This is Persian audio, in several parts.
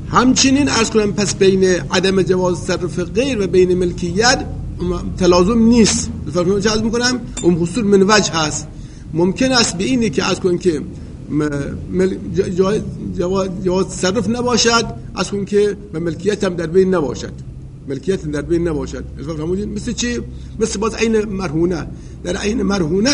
همچنین عرض کنم پس بین عدم جواز تصرف غیر و بین ملکیت تلازم نیست. فرض چه عرض میکنم اون حصول من وجه هست. ممکن است به اینی که عرض کنم که جواز تصرف نباشد، عرض کنم که ملکیت هم در بین نباشد، ملکیت در بین نباشد. فهمیدین؟ مثل چی؟ مثل باز عین مرهونه. در عین مرهونه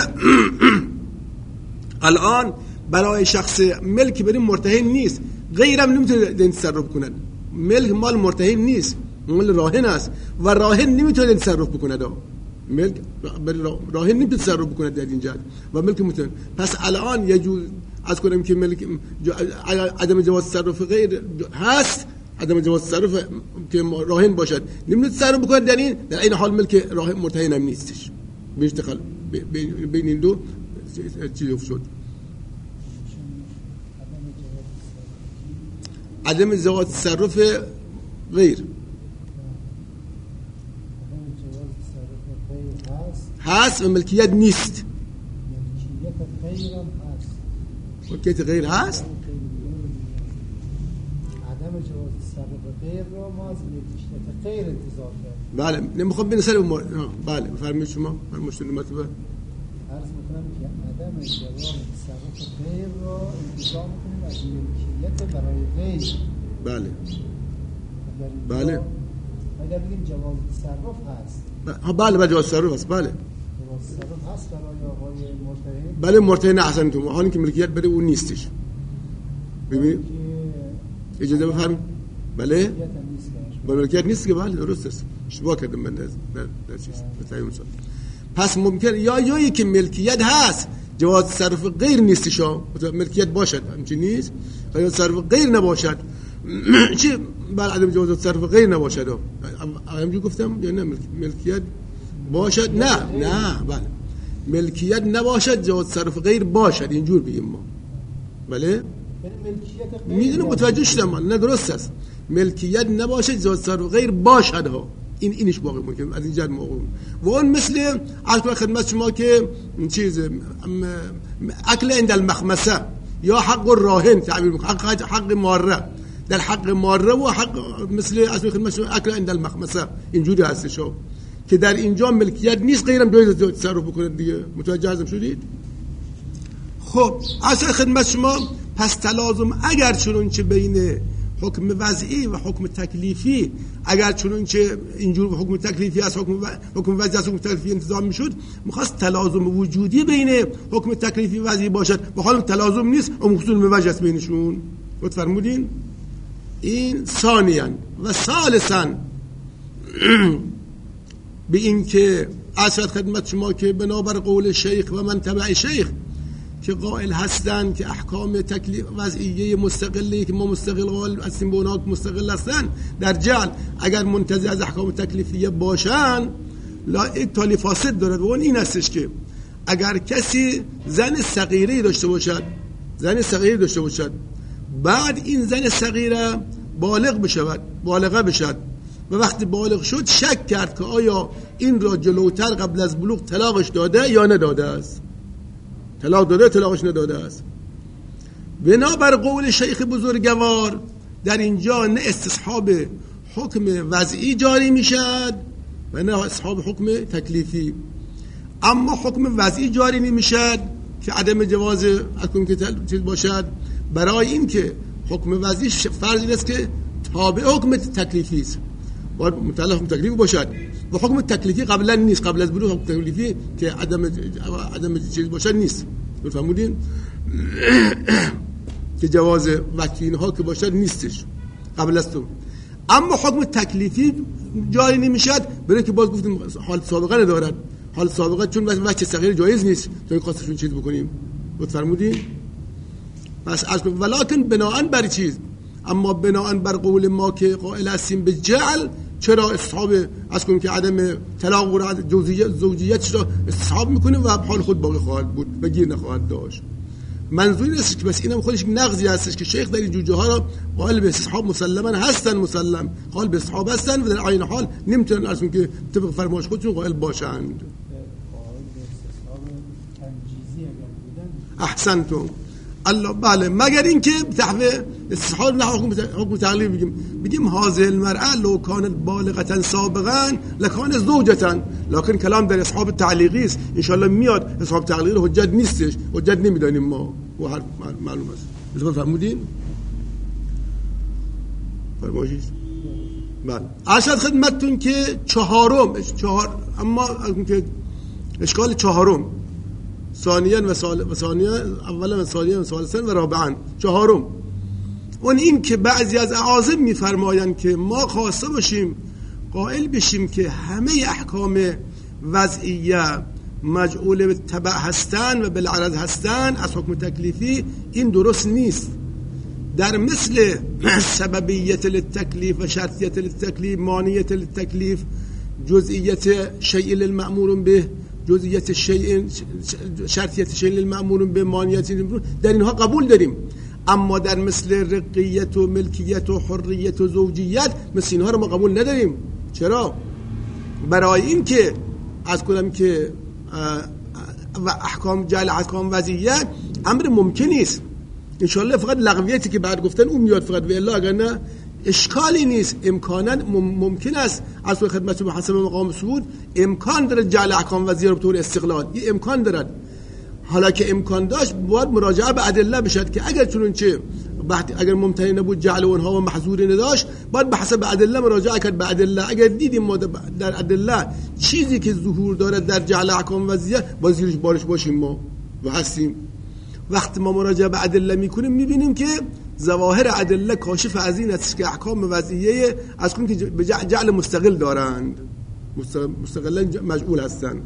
الان برای شخص ملک برای مرتهن نیست، غیرم نمیتونه دین تصرف کنه. ملک مال مرتهن نیست، مال راهن است و راهن نمیتونه تصرف بکنه. ملک راهن نمیتونه تصرف بکنه در اینجا و ملک میتونه. پس الان یجوز از کنیم که ملک عدم جواز تصرف غیر هست، عدم جواز تصرف که راهن باشد نمیتونه تصرف بکنه در این حال ملک راهن مرتهن هم نیستش. بیشتر بین این دو چیز شد. عدم جواز تصرف غیر هست و ملکیت نیست. ملکیت غیر هست. عدم جواز تصرف غیر رو ما از ملکیت غیر انتظار کرد. بله نمیخوام بین سر بله بفرمایید شما فرمایید مرتبه. عرض میکنم که عدم جواز تصرف غیر رو انتظار میکنیم از ملکیت برای غیر. بله بله اگر بگیم جواز تصرف هست. بله جواز تصرف هست. بله جواز تصرف هست برای آقای مرتهن. بله مرتهن احسنتون، حالی که ملکیت برای اون نیستش. ببینید اجازه بفرمایید. بله با ملکیت نیست که بله درست است. اشتباه کردم من در چیز بتاییم. پس ممکن یا یکی ملکیت هست جواز تصرف غیر نیستش، ملکیت باشد همچین نیست، جواز تصرف غیر نباشد. چی بله عدم جواز تصرف غیر نباشد. همونجوری گفتم یا نه ملکیت باشد؟ نه بله ملکیت نباشد جواز تصرف غیر باشد، اینجور بگیم ما. بله میدونم متوجه شدم. نه درست است، ملکیت نباشد جواز تصرف غیر باشد ها. اینش واقع ممکن از این جهت موقع. و اون مثل عرض خدمت شما که چیز اکل عند المخمسه یا حق الراهن تعبیر میکنه، حق ماره. در حق ماره و حق مثل عرض خدمت شما اکل عند المخمسه اینجوری هستش که در اینجا ملکیت نیست، غیرم جایز تصرف بکنه دیگه. متوجه هستم شدید؟ خب عرض خدمت شما پس تلازم اگر چنانچه بین حکم وضعی و حکم تکلیفی، اگر چنانچه اینجور حکم تکلیفی از حکم وضعی از حکم تکلیفی انتظام میشد، میخواست تلازم وجودی بین حکم تکلیفی و وضعی باشد، و حال تلازم نیست، اون خصوص موجه است بینشون. گفت فرمودین این ثانیاً و ثالثاً به این که اصل خدمت شما که بنابر قول شیخ و من تبع شیخ که قائل هستند که احکام تکلیف وضعیه مستقلی که ما مستقل قائل هستیم به اونها مستقل هستند در جعل اگر منتزع از احکام تکلیفیه باشن لا تالی فاسد دارد. و اون این هستش که اگر کسی زن صغیره داشته باشد، بعد این زن صغیره بالغه بشد و وقتی بالغ شد شک کرد که آیا این را جلوتر قبل از بلوغ طلاقش داده یا نداده است، طلاق داده طلاقش نداده است. بنابر قول شیخ بزرگوار در اینجا نه استصحاب حکم وضعی جاری میشد و نه استصحاب حکم تکلیفی. اما حکم وضعی جاری نمیشد که عدم جواز حکم که چیز باشد، برای این که حکم وضعی فرض این است که تابع حکم تکلیفی است، باید متعلق حکم تکلیفی باشد و حکم تکلیفی قبلا نیست، قبل از بلوغ حکم تکلیفی که عدم چیز باشد نیست. فهمیدین؟ که جواز وکیل ها که باشد نیستش قبل از تو. اما حکم تکلیفی جاری نمیشد برای که باز گفتیم حال سابقه ندارد. حال سابقه چون بچه صغیر جایز نیست تو خواستشون چیز بکنیم. بود فرمودین؟ پس از ولکن بناءً بر چیز، اما بناءً بر قول ما که قائل هستیم به جعل، چرا اصحاب از کنیم که عدم طلاق و زوجیت را اصحاب میکنه و حال خود باقی خواهد بود و گیر نخواهد داشت. منظور این است که بس اینم خودش نقضی هستش که شیخ در این جوجه ها را قائل به اصحاب مسلما هستن، مسلم قائل به اصحاب هستن و در عین حال نمیتونن از اون که طبق فرمایش خودشون قائل باشند. احسنتم الله. بله مگر اینکه تحویل استحال نه حکم تعلیل بگیم هذه المرأة لو كانت بالغة سابقا لكان زوجة، لكن کلام در اصحاب تعلیقی است. ان شاء الله میاد اصحاب تعلیقی حجت نیستش، حجت نمیدانیم ما و هر معلوم است. مثلا فرمودین فرمایید. بله ارشد خدمتتون که چهار اما که اشکال چهارم ثانیاً و ثانیاً اولا و ثانیاً و ثالثاً و رابعاً چهارم اون این که بعضی از اعاظم میفرمایند که ما خواسته باشیم قائل بشیم که همه احکام وضعیه مجعول به تبع هستن و بالعرض هستن از حکم تکلیفی، این درست نیست. در مثل سببیت للتکلیف و شرطیت للتکلیف، مانیت للتکلیف، جزئیت شیء للمأمور به، جزئیت شیء، شرطیت شیء للمأمور به، مانیت در اینها قبول داریم. اما در مثل رقیت و ملکیت و حریت و زوجیت مثل اینها رو ما قبول نداریم. چرا؟ برای این که از کنم که و احکام جعل احکام وضعیت امر ممکنی است. انشالله فقط لغویتی که بعد گفتن اون میاد فقط، و الا اگر نه اشکالی نیست. امکانا ممکن است از خدمت به حسب مقام ثبوت امکان داره جعل احکام وضعیه رو به طور استقلال، این امکان دارد. حالا که امکان داشت باید مراجعه به ادله بشد که اگر چنانچه اگر ممتنع نبود جعل اونها و محظوری نداشت باید به حسب ادله مراجعه کرد به ادله. اگر دیدیم ما در ادله چیزی که ظهور داره در جعل احکام وضعیه باید زیرش بارش باشیم ما و هستیم. وقتی ما مراجعه به ادله میکنیم میبینیم که ظواهر ادله کاشف از این است که احکام وضعیه از کنیم که به جعل مستقل دارند، مستقلا مجعول هستند.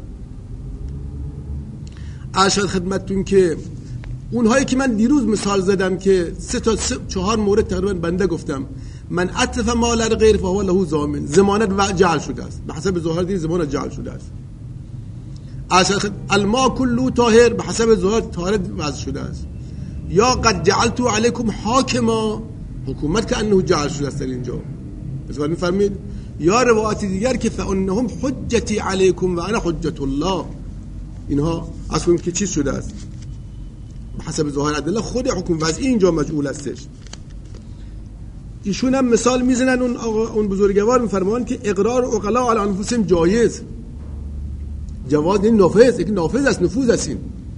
ارشد خدمتتون که اونهایی که من دیروز مثال زدم که 4 مورد تقریبا بنده گفتم من اتلف مال غیر فهو له ضامن، ضمانت و جعل شده است، به حسب ظاهر دین ضمانت جعل شده است. ارشد الماء كله طاهر، به حسب ظاهر طاهر وضع شده است. یا قد جعلت علیکم حاکما، حکومت که انه جعل شده است در اینجا. مثلا میفرمید یا روایت دیگر که فانهم حجتی علیکم و انا حجت الله، اینها اصلا که چیز شده است به حسب ظاهر ادله خود حکم وضعی اینجا مجعول استش. ایشون هم مثال میزنن اون بزرگوار میفرمان که اقرار عقلا علی انفسهم جایز، جواز این نافذ، یک نافذ است، نفوذ است. این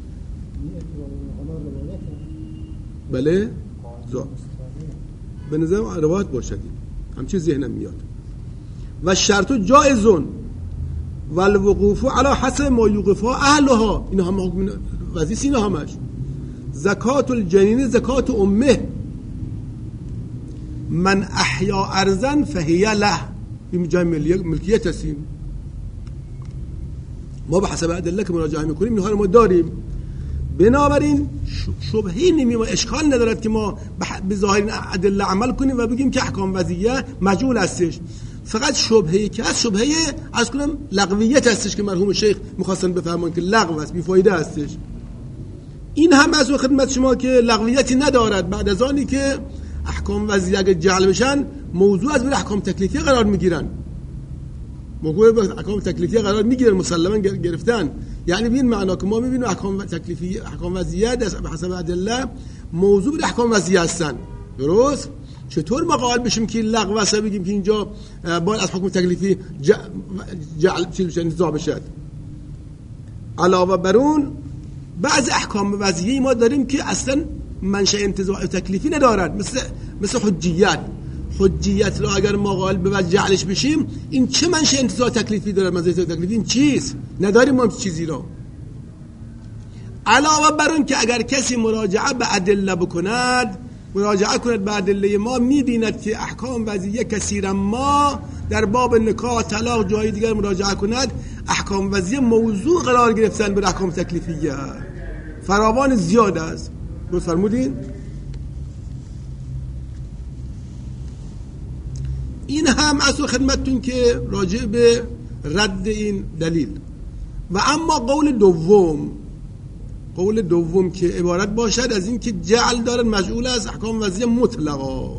بله به نظرم روایت باشد، همچین ذهنم میاد. و شرط جایزون والوقوف علی حسب ما یوقفها اهلها، اینا هم حکم وضعی اینا همش. زکات الجنین زکات امه، من احیا ارضا فهی له، این جای ملکیت است. ما به حسب ادله که مراجعه میکنیم اینها رو ما داریم. بنابراین شبهی نمیاد، اشکال ندارد که ما به ظاهر ادله عمل کنیم و بگیم که احکام وضعیه مجعول استش. فقط شبهه‌ای که از شبهه از کنم لغویت هستش که مرحوم شیخ می‌خواستن بفهمون که لغو است، بی‌فایده هستش. این هم از خدمت شما که لغویتی ندارد. بعد از آنی که احکام وضعیه اگه جعل بشن موضوع از بین احکام تکلیفی قرار میگیرن، موضوع به احکام تکلیفی قرار میگیرن، مسلما گرفتن. یعنی به این معنا که ما میبینیم احکام تکلیفی، احکام وضعیه به حسب ادله موضوع به احکام وضعیه هستن. درست؟ چطور ما قائل بشیم که لغو است بگیم که اینجا باید از حکم تکلیفی جعل انتزاع بشد؟ علاوه بر اون بعض احکام وضعیه ما داریم که اصلا منشأ انتزاع تکلیفی ندارد، مثل حجیت رو اگر ما قائل به جعلش بشیم این چه منشأ انتزاع تکلیفی داره؟ منشأ تکلیفی این چیست؟ نداریم ما چیزی رو. علاوه بر اون که اگر کسی مراجعه به ادله بکند، مراجعه کند به ادله ما، می‌بیند که احکام وضعیه کثیرا ما در باب نکاح، طلاق، جای دیگر مراجعه کند احکام وضعیه موضوع قرار گرفتن به احکام تکلیفیه فراوان زیاد است. درست فرمودین؟ این هم اصل خدمتتون که راجع به رد این دلیل. و اما قول دوم که عبارت باشد از این که جعل دارن مجعول از احکام وضعیه مطلقا،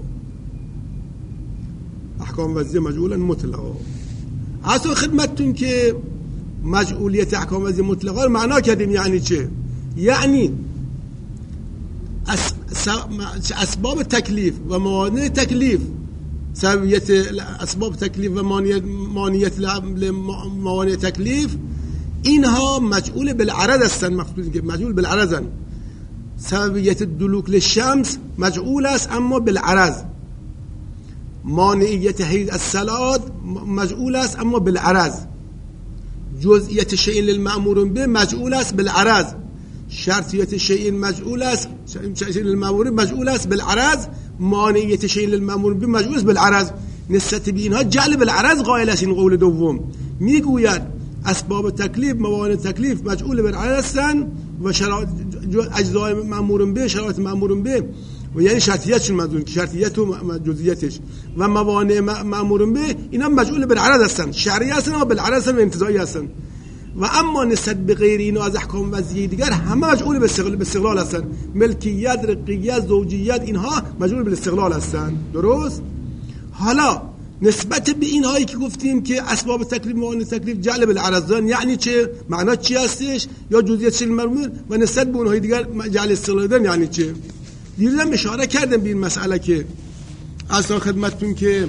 احکام وضعیه مجعولا مطلقا. اصل خدمتتون که مجعولیت احکام وضعیه مطلقا رو معنا کردیم. یعنی چه؟ یعنی اسباب تکلیف و موانع تکلیف، سببیت اسباب تکلیف و مانعیت موانع تکلیف، اینها مجعول بالعرض هستند. مقصود که مجعول بالعرضن. سببیت دلوک للشمس مجعول است اما بالعرض. مانعیت حیض الصلاة مجعول است اما بالعرض. جزئیت شیء للمأمور به مجعول است بالعرض. شرطیت شیء مجعول است، شیء للمأمور مجعول است بالعرض. مانعیت شیء للمأمور به مجعول است بالعرض. نسبت به اینها جعل بالعرض قائل است. این قول دوم میگوید اسباب تکلیف موانع تکلیف مجعول بالعرض هستند و شرایط اجزای مأمور به شرایط مأمور به و یعنی شرطیتشون منظور شرطیت و جزئیتش و موانع مأمور به اینا مجعول بالعرض هستند. شرعی هستند و بالعرض هستند و انتزاعی هستند. و اما نسبت به غیر اینا از احکام وضعی دیگر همه مجعول به استقلال هستند. ملکیت، رقیت، زوجیت اینها مجعول به استقلال هستند. درست؟ حالا نسبت به این هایی که گفتیم که اسباب تکلیف موانع تکلیف جعل بالعرض یعنی چه؟ معنا چی هستش؟ یا جزئیات شیء المأمور و نسبت به اونهای دیگر جعل استقلال یعنی چه؟ دیروزم اشاره کردم به این مسئله که اصلا خدمتتون که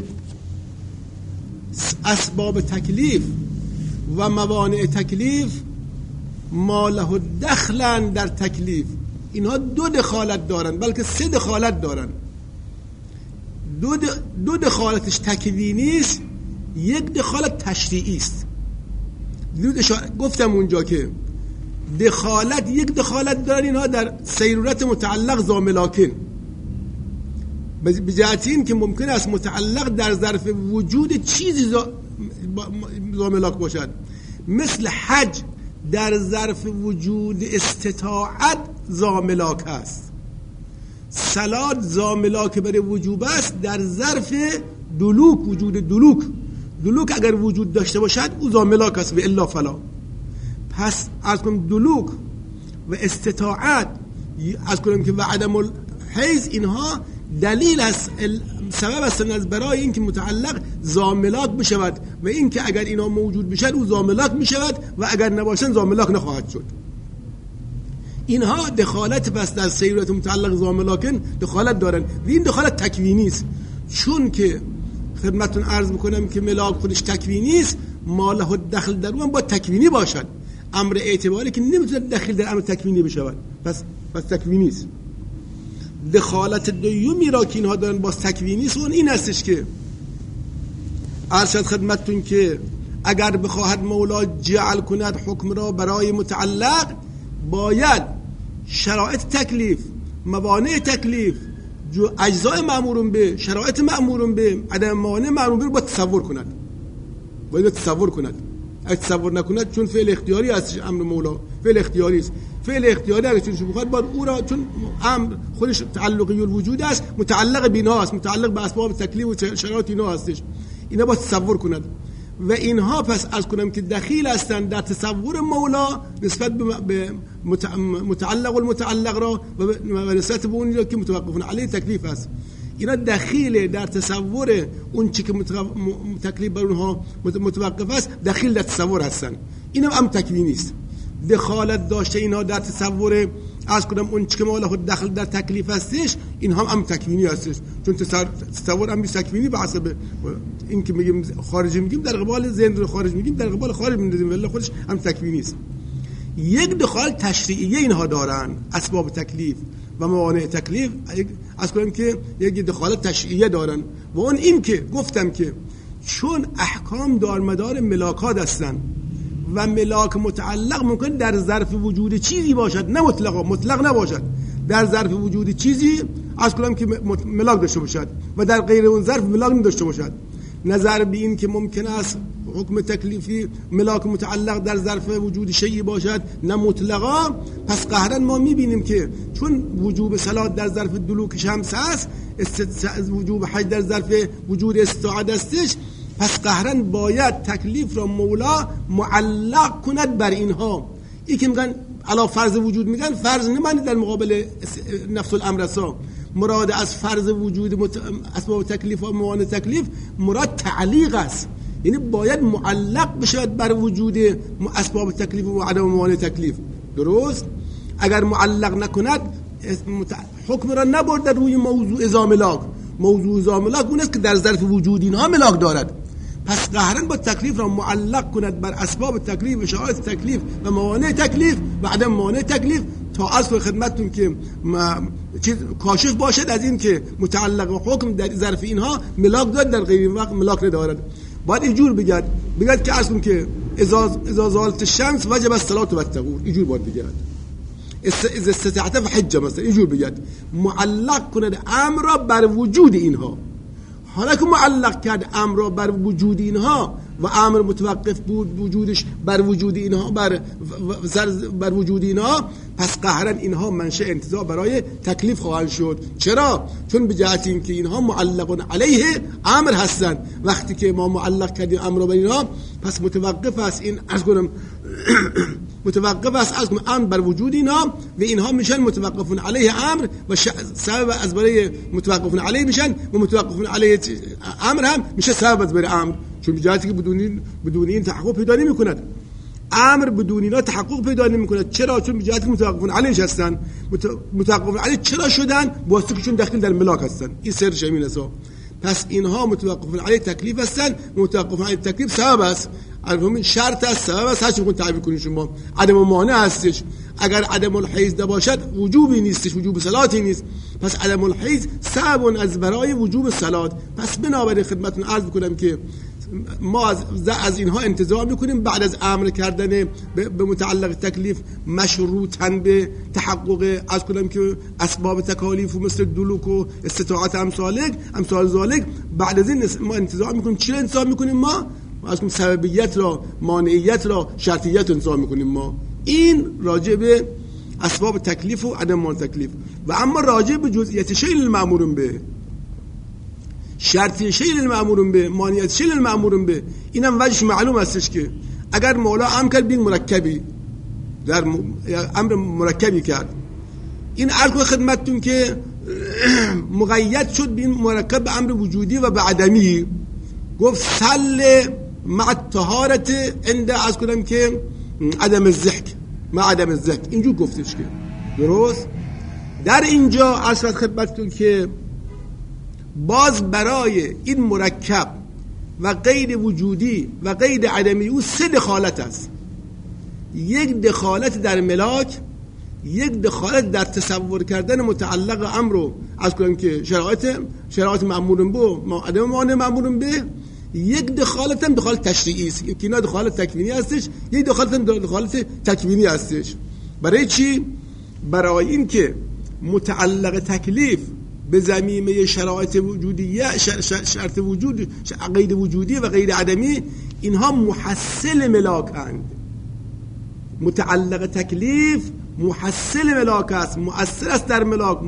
اسباب تکلیف و موانع تکلیف ما له دخلن در تکلیف، اینها دو دخالت دارن بلکه سه دخالت دارن. دو دخالتش تکوینی است، یک دخالت تشریعی است. گفتم اونجا که دخالت یک دخالت دارن اینها در سیرورت متعلق ضاملاکن، به جهت این که ممکن است متعلق در ظرف وجود چیزی ضاملاک باشد. مثل حج در ظرف وجود استطاعت ضاملاک است. صلات ضاملاک برای وجوب است در ظرف دلوک، وجود دلوک اگر وجود داشته باشد او ضاملاک است و الا فلا. پس از کنم دلوک و استطاعت از کنم که و عدم الحیز اینها دلیل است، سبب هستند از برای اینکه متعلق ضاملاک بشود و اینکه اگر اینا موجود بشد او ضاملاک میشود و اگر نباشن ضاملاک نخواهد شد. اینها دخالت پس در سیرورت متعلق ضاملاکن دخالت دارن و این دخالت تکوینی است. چون که خدمتتون عرض میکنم که ملاک خودش تکوینی است، ما له دخل در اون با تکوینی باشد. امر اعتباری که نمیتونه دخل در امر تکوینی بشود، پس تکوینی است. دخالت دومی را که اینها دارن با تکوینی است اون این هستش که عرض خدمتتون که اگر بخواهد مولا جعل کند حکم را برای متعلق، باید شرایط تکلیف، موانع تکلیف، اجزای مأمورون به، شرایط مأمورون به، عدم موانع مأمورون به رو با تصور کند. باید تصور کند. اگه تصور نکند، چون فعل اختیاری هستش امر مولا، فعل اختیاری است. فعل اختیاری اگه چون بخواد باید او را، چون امر خودش تعلقی الوجود است، متعلق بینا است، متعلق به اسباب تکلیف و شرایط اینا هستش. اینا با تصور کند و اینها پس از کنم که دخیل هستند در تصور مولا نسبت به متعلق المتعلق را و نسبت به اون را که متوقفون علیه تکلیف است. اینا دخیل در تصور اون چی که تکلیف بر اونها متوقف است، دخیل در تصور هستند. اینا هم تکوینی است. دخالت داشته اینها در تصور از کنم اون چی که مولا خود دخل در تکلیف هستش، این هم تکوینی هستش. چون تصور هم تکوینی به حسب این که میگیم خارجی میگیم در قبال ذهن رو خارج میگیم، در قبال خارج میندازیم، ولی خودش هم تکوینی است. یک دخالت تشریعی اینها دارن، اسباب تکلیف و موانع تکلیف از کنم که یک دخالت تشریعی دارن و اون این که گفتم که چون احکام دارمدار ملاکات هستن و ملاک متعلق ممکن در ظرف وجود چیزی باشد، نه مطلق نباشد، در ظرف وجود چیزی از کنم که ملاک داشته باشد و در غیر اون ظرف ملاک نداشته باشد. نظر به این که ممکن است حکم تکلیفی ملاک متعلق در ظرف وجود شیئی باشد نه مطلقا، پس قهرا ما میبینیم که چون وجوب صلات در ظرف دلوک شمس است، وجوب حج در ظرف وجود استطاعت استش، پس قهرا باید تکلیف را مولا معلق کند بر اینها. این که میگن علا فرض وجود میگن، فرض نمانی در مقابل نفس الامر رسا. مراد از فرض وجود اسباب تکلیف و موانع تکلیف مراد تعلیق است، یعنی باید معلق بشود بر وجود اسباب تکلیف و عدم موانع تکلیف. درست؟ اگر معلق نکند حکم را نبرده روی موضوع ذا ملاک. موضوع ذا ملاک اون است که در ظرف وجود اینها ملاک دارد. پس قهرن با تکلیف را معلق کند بر اسباب تکلیف و شرایط تکلیف و موانع تکلیف و عدم موانع تکلیف، تا اصل خدمتتون که چیز کاشف باشد از این که متعلق و حکم در ظرف اینها ملاک دارد، در غیر این وقت ملاک ندارد. باید اینجور بگید که اصلا که اذا زالت الشمس وجب الصلاة والطهور، اینجور باید بگید. اذا استطعت فحج مثلا، اینجور بگید. معلق کند امر را بر وجود اینها. حالا که معلق کرد امر را بر وجود اینها و امر متوقف بود وجودش بر وجود اینها، بر وجود اینها، پس قهرن اینها منشأ انتزاع برای تکلیف خواهند شد. چرا؟ چون به جهت این که اینها معلق علیه امر هستند. وقتی که ما معلق کردیم امر را بر اینها، پس متوقف است این از کنم متوقف است از امر بر وجود اینها و اینها میشن متوقفون علیه امر و سبب از برای متوقفون علیه میشن و متوقفون علیه امر هم میشه سبب از برای امر، چون بجاتی که بدون این تحقق پیدا نمی‌کند. امر بدون اینا تحقق پیدا نمی‌کند. چرا؟ چون بجاتی که متوقفون علیه هستن. متوقفون علیه چرا شدن؟ واسه که چون داخل در ملاک هستن. این سر شامل است. پس اینها متوقفون علیه تکلیف هستن. متوقفون علیه تکلیف سبب است. البته شرط است، سبب است، هر چی می‌خواید تعبیر کنید شما. عدم مانع هستش. اگر عدم الحیز نباشد وجوبی نیستش، وجوب صلاتی نیست. پس عدم الحیز سبب از برای وجوب صلات. پس بنابراین خدمتتون عرض می‌کنم که ما از اینها انتظار میکنیم بعد از امر کردن به متعلق تکلیف مشروطاً به تحقق از کنم که اسباب تکالیف و مثل دلوک و استطاعت امثال ذالک، بعد از این ما انتظار میکنیم. چی انتظار میکنیم؟ ما از سببیت را، مانعیت را، شرطیت انتظار میکنیم. ما این راجع به اسباب تکلیف و عدم مانع تکلیف. و اما راجع به جزئیات شیء المأمور به، شرطی شیء المأمور به، مانعیت شیء المأمور به، اینم وجهش معلوم هستش که اگر مولا امر کرد بین مرکبی، در امر مرکبی کرد، این عرض خدمتتون که مقید شد بین مرکب به امر وجودی و به عدمی. گفت سل مع الطهارت عند از کنم که عدم الضحک، مع عدم الضحک، اینجور گفتش که درست. در اینجا عرض خدمتتون که باز برای این مرکب و قید وجودی و قید عدمی او سه دخالت است. یک دخالت در ملاک، یک دخالت در تصور کردن متعلق امر رو از کنیم که شرایط مأمور به عدم مانع مأمور به، یک دخالت هم دخالت تشریعی است که اینا دخالت تکوینی هستش، یک دخالت هم دخالت تکوینی هستش. برای چی؟ برای این که متعلق تکلیف به ضمیمه شرایط وجودیه، شرط وجود، قید وجودی و قید عدمی، اینها محصل ملاکند. متعلق تکلیف محصل ملاک است، مؤثر است در ملاک،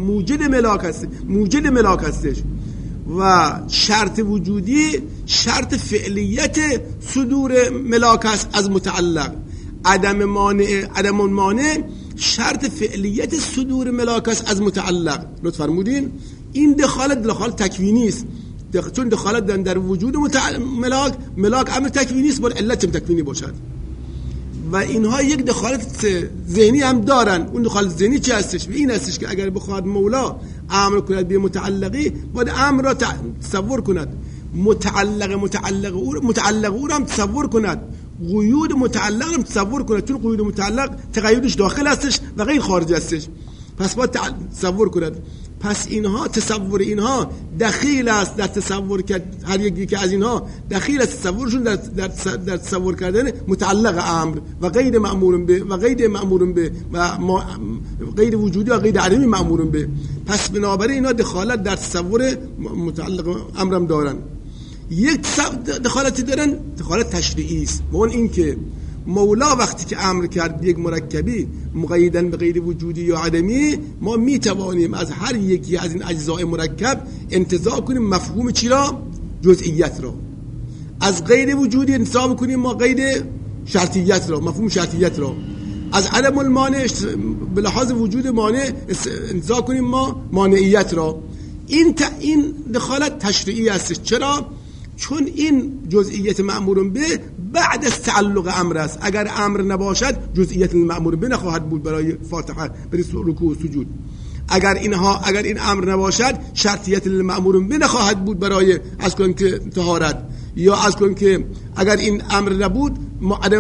موجد ملاک هستش. و شرط وجودی شرط فعلیت صدور ملاک است از متعلق. عدم مانع شرط فعلیت صدور ملاک است از متعلق. لطف فرمودین این دخالت تکوینی است، چون دخالت در وجود ملاک امر تکوینی است، باید علت تکوینی باشد. و اینها یک دخالت ذهنی هم دارن. اون دخالت ذهنی چی هستش؟ این هستش که اگر بخواد مولا امر کند به متعلقی، باید امر را تصور کند، متعلق او را هم تصور کند، قیود متعلق هم تصور کند، چون قیود متعلق تقییدش داخل هستش و غیر خارج هستش. پس باید تصور کند. پس اینها تصور اینها دخیل است در تصور کرد، هر یکی که از اینها دخیل است تصورشون در تصور کردن متعلق امر و غیر مأمور به و غیر مأمور به و غیر وجودی و غیر عدمی مأمور به. پس بنابراین اینا دخالت در تصور متعلق امرم دارن. یک دخالتی دارن، دخالت تشریعی است، و اون این که مولا وقتی که امر کرد یک مرکبی مقیدن به غیر وجودی یا عدمی، ما می توانیم از هر یکی از این اجزای مرکب انتزاع کنیم مفهوم چی را؟ جزئیت را. از غیر وجودی انتزاع کنیم ما قید شرطیت را، مفهوم شرطیت را. از عدم المانع به لحاظ وجود مانع انتزاع کنیم ما مانعیت را. این دخالت تشریعی است. چرا؟ چون این جزئیت مأمور به بعد از تعلق امر است. اگر امر نباشد جزئیت مأمور به نخواهد بود برای فاتحه، برای رکوع و سجود. اگر این امر نباشد شرطیت للمأمور به نخواهد بود برای از کن که طهارت، یا از کن که اگر این امر نبود عدم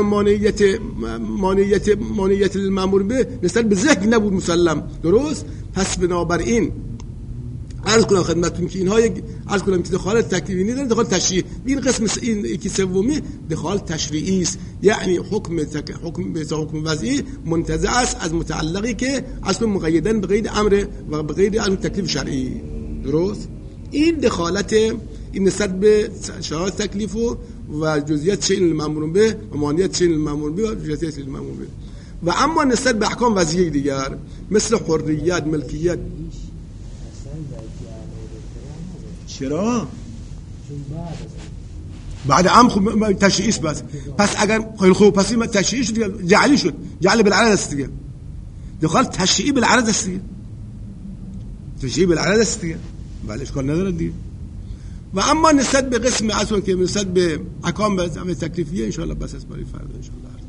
مانعیت للمأمور به نسبت به ذهن نبود مسلم. درست؟ پس بنابراین عرض کنم خدمتتون که اینها عرض کنم که دخالت تکلیفی نداره، دخالت تشریعی. این قسم این یکی سومی دخالت تشریعی است، یعنی حکم وضعی منتزع است از متعلقی که اصلا مقیدن به قید امر و به قید امر تکلیف شرعی. درست؟ این دخالت این نسبت به شرایط تکلیف و جزئیات شیء المأمور به و مانعیت شیء المأمور به و جزئیات المأمور به. و اما نسبت به احکام وضعی دیگر مثل حریت، ملکیت. چرا؟ بعد عام خب تشریعی است. پس اگر خیلی خوب پس این تشریعی شد، جعلی شد، جعل بالعرض است دیگه. دخال تشریعی بالعرض است دیگه، تشریعی بالعرض است دیگه، بله اشکال نداره دیگه. و اما نسبت به قسم اصلا که نسبت به احکام تکلیفیه ان شاء الله بس است برای فردا ان شاء الله.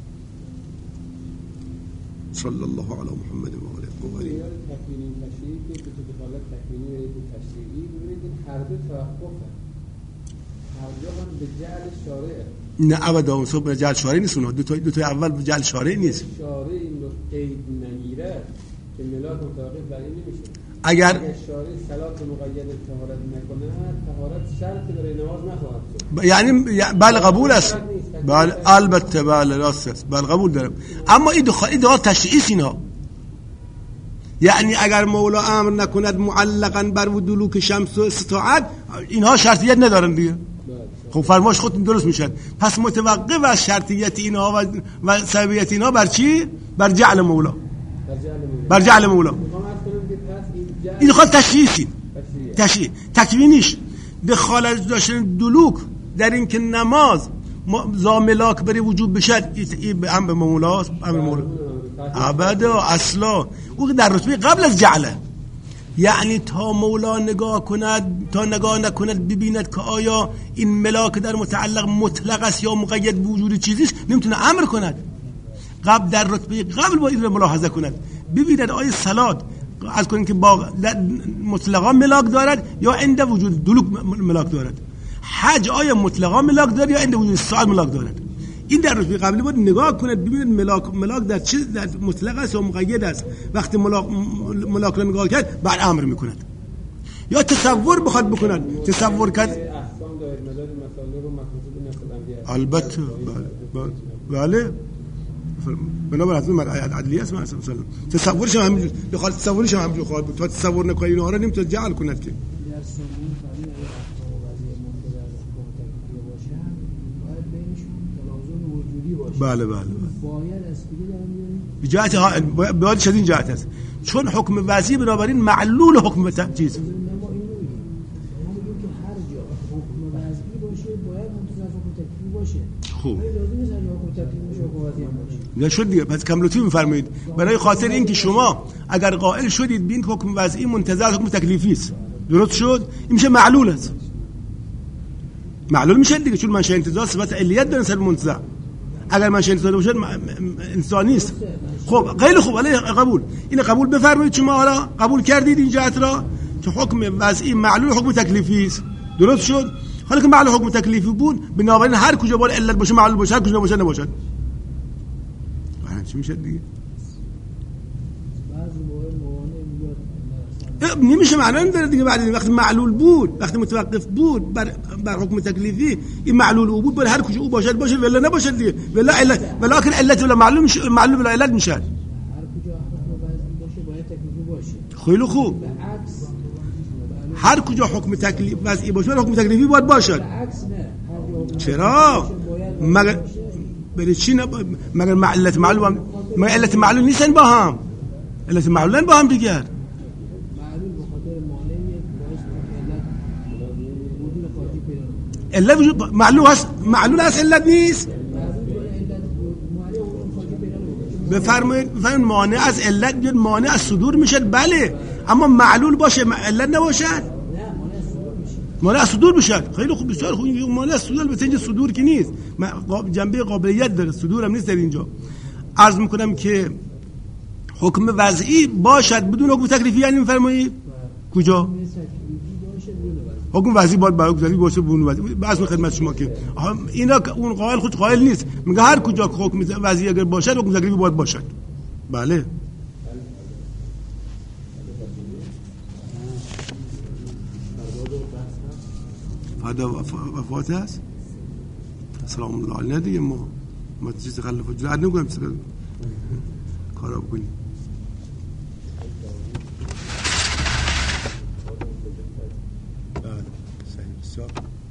صلی الله علی محمد و آله الطاهرین. تکوینی تشریعی که تو دخالت تکوینی و تشریعی ببینید هر دو توقفه، هر دو هم به جعل شارعه. نه ابدا اون صبح به جعل شارع نیست، اونها دو تا اول به جعل شارع نیست. شارع این رو قید نگیره که ملاک متوقف بر این نمیشه. اگر شارع صلات مقید طهارت نکنه، طهارت شرط برای نماز نخواهد شد. یعنی بله قبول است، بله البته بله راست است، بله قبول دارم. اما این دخال تشریعی است اینا. یعنی اگر مولا امر نکند معلقاً بر دلوک شمس و استطاعت، اینها شرطیت ندارن دیگه. خب فرماش خودتون درست میشن. پس متوقف از شرطیت اینها و سببیت اینها بر چی؟ بر جعل مولا. بر جعل مولا. این دخال تشریعی است. تکوینیش دخالت داشتن دلوک در این که نماز زاملاک بری وجوب بشد، این به امر مولاست، امر مولا ابدا اصلا او در رتبه قبل از جعله. یعنی تا مولا نگاه کند، تا نگاه نکند ببیند که آیا این ملاک در متعلق مطلق است یا مقید وجود چیزیش، نمیتونه امر کند. قبل در رتبه قبل با این رو ملاحظه کند، ببیند آیا صلات از کنید که با مطلقا ملاک دارد یا عند وجود دلوک ملاک دارد. حج آیا مطلقا ملاک دارد یا عند وجود ساعت ملاک دارد. این در رتبه قبلی باید نگاه کنید ببینید ملاک در چه در مطلق است یا مقید است. وقتی ملاک رو نگاه کرد بعد امر میکند یا تصور بخواد بکند، تصور کرد البته بله بنابر حضور عدلیه است مثلا تصورش هم همینجور بخواد تصورش هم همینجور خواهد بود. تا تصور نکنه اینها را نمیتونه جعل کند که بله باید جهت باید شدین جهت است، چون حکم وضعی بنابراین معلول حکم چیز خوب نشد دیگه. پس کملوتی میفرمایید برای خاطر اینکه شما اگر قائل شدید بین حکم وضعی منتزع حکم تکلیفی است، درست شد، این میشه معلول است، معلول میشه دیگه، چون منشأ انتزاع صفت علیت داره سر منتزع. اگر منشأ انتزاع باشد انسانی است. خب خیلی خوب، علی قبول، این قبول بفرمایید. شما حالا قبول کردید این جهت را که حکم وضعی معلول حکم تکلیفی است، درست شد. حالا که معلول حکم تکلیفی بود بنابراین هر کجا باید علت باشه معلول باشه، هر کجا باشه نباشد. چی میشه دیگه؟ نمیشه معنی نداره دیگه. بعد وقتی معلول بود، وقتی متوقف بود بر حکم تکلیفی، این معلول او بود، باید هر کجا او باشد باشه ولا نباشد دیگه، ولا علت، ولکن علت ولا معلول میشه، معلول ولا علت میشه. هر کجا حکم باشه باید تکلیفی باشه. خیلی خوب. هر کجا حکم تکلیف وضعی باشه حکم تکلیفی باید باشد. چرا؟ مگر برای چی مگر علت معلول مگر علت معلول نیستن با هم؟ علت معلولن با هم دیگر. علت وجود معلول هست علت نیست. بفرمایید مانع از علت بیاد، مانع از صدور میشه بله، اما معلول باشه علت نباشد، مانع از صدور بشه. خیلی خوب، بسیار خوب. مانع از صدور البته اینجا صدور که نیست، جنبه قابلیت داره، صدور هم نیست در اینجا. عرض میکنم که حکم وضعی باشد بدون حکم تکلیفی، یعنی می‌فرمایید کجا؟ حکم وضعی باید برای گذاری باشه بدون وضعی. بس خدمت شما که اینا اون قائل خود قائل نیست، میگه هر کجا که حکم وضعی اگر باشد حکم تکلیفی باید باشد. بله وفات هست. سلام الله علیه دیگه، ما چیز خلاف جرأت نمی‌کنیم کارا بکنیم. بله صحیح بسیار